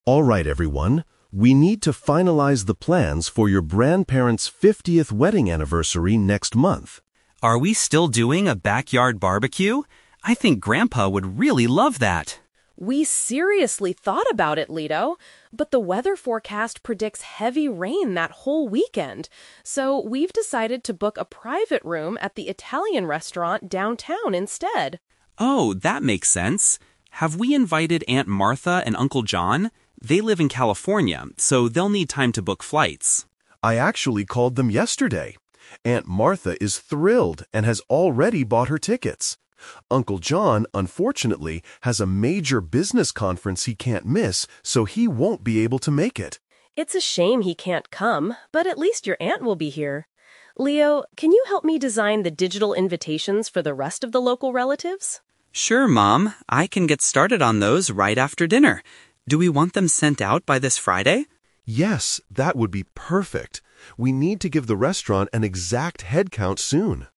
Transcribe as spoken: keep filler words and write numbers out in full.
All right, everyone. We need to finalize the plans for your grandparents' fiftieth wedding anniversary next month. Are we still doing a backyard barbecue? I think Grandpa would really love that. We seriously thought about it, Lito, but the weather forecast predicts heavy rain that whole weekend. So we've decided to book a private room at the Italian restaurant downtown instead. Oh, that makes sense. Have we invited Aunt Martha and Uncle John? They live in California, so they'll need time to book flights. I actually called them yesterday. Aunt Martha is thrilled and has already bought her tickets. Uncle John, unfortunately, has a major business conference he can't miss, so he won't be able to make it. It's a shame he can't come, but at least your aunt will be here. Leo, can you help me design the digital invitations for the rest of the local relatives? Sure, Mom. I can get started on those right after dinner. Do we want them sent out by this Friday? Yes, that would be perfect. We need to give the restaurant an exact head count soon.